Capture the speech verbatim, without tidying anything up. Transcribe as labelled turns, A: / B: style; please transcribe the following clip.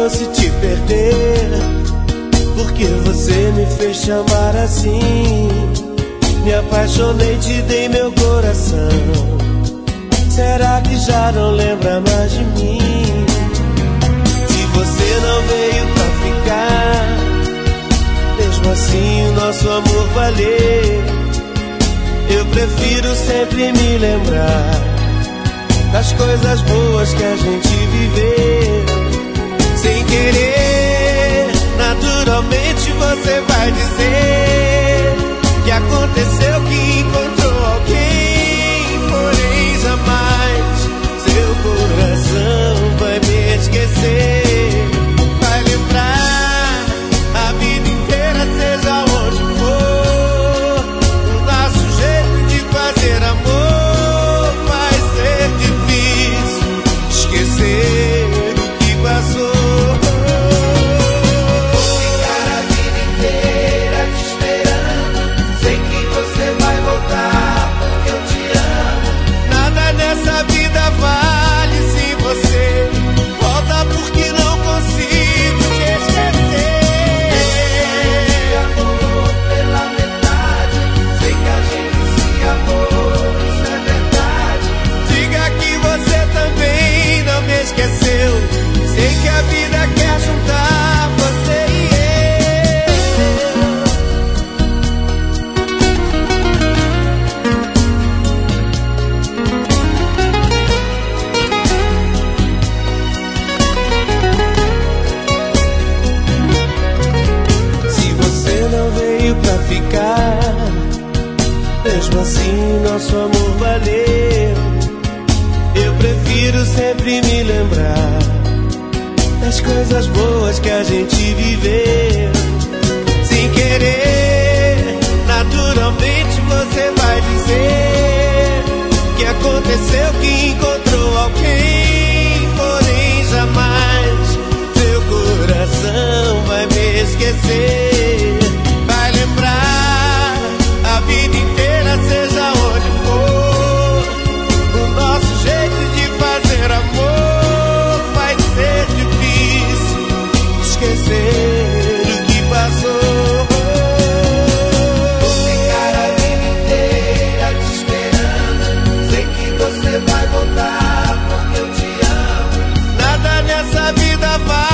A: trouxe te perder, porque você me fez te amar assim. Me apaixonei, te dei meu coração. Será que já não lembra mais de mim? Se você não veio pra ficar, mesmo assim o nosso amor valer, eu prefiro sempre me lembrar das coisas boas que a gente viveu. Sem querer, naturalmente você vai dizer que aconteceu, que encontrou alguém, porém jamais seu coração vai me esquecer. Vai lembrar a vida inteira, seja onde for, o nosso jeito de fazer amor. Vai ser difícil esquecer o que passou. Mesmo assim nosso amor valeu. Eu prefiro sempre me lembrar das coisas boas que a gente viveu. Sem querer, naturalmente você vai dizer que aconteceu, que encontrou alguém, porém jamais seu coração vai me esquecer. Vai lembrar a vida inteira, seja onde for, o nosso jeito de fazer amor. Vai ser difícil esquecer o que passou.
B: Vou ficar a vida inteira te esperando. Sei que você vai voltar, porque eu te amo.
A: Nada nessa vida vai